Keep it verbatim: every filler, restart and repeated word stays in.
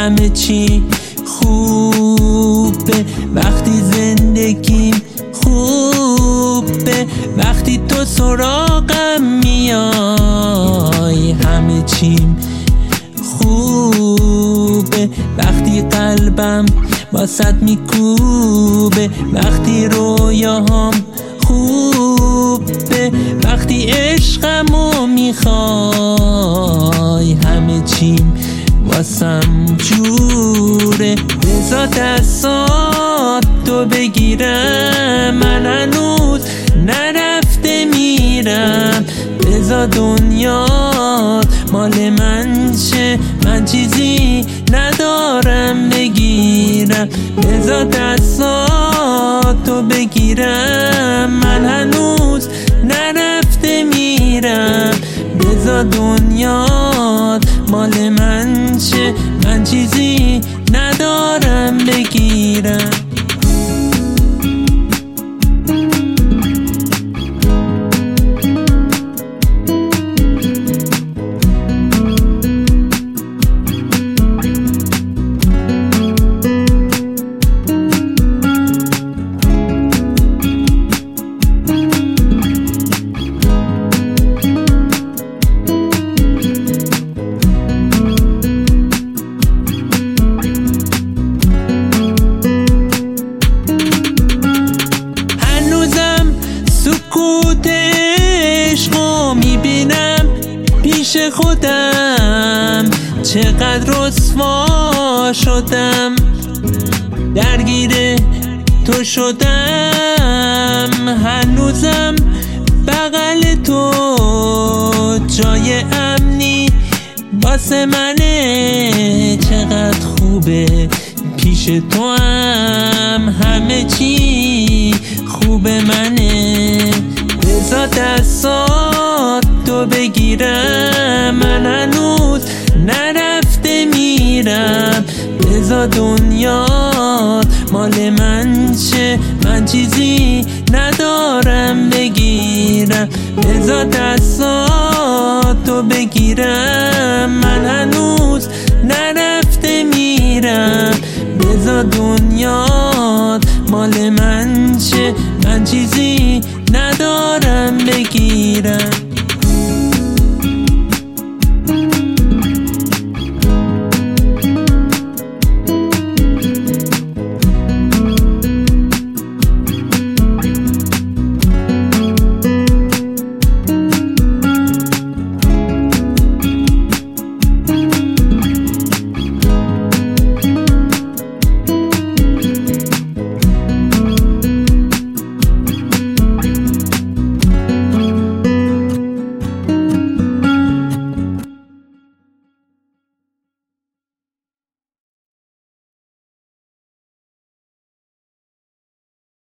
همه چی خوبه وقتی زندگیم خوبه، وقتی تو سراغم میای همه چیم خوبه، وقتی قلبم واسط میکوبه، وقتی رویاهام خوبه، وقتی عشقمو میخوای همه چیم واسم جوره. بذار دستات تو بگیرم، من هنوز نرفته میرم، بذار دنیات مال من شه، من چیزی ندارم بگیرم، بذار دستات تو بگیرم، من هنوز نرفته میرم، بذار دنیات مال من شه، من چیزی ندارم بگیرم. پیش خودم چقدر رسوا شدم، درگیر تو شدم، هنوزم بغل تو جای امنی واسه منه، چقدر خوبه پیش تو هم همه چی خوبه منه. بذار دستات تو بگیرم، من هنوز نرفته میرم، بذار دنیات مال من شه، من چیزی ندارم بگیرم، بذار دستات تو بگیرم، من هنوز نرفته میرم، بذار دنیا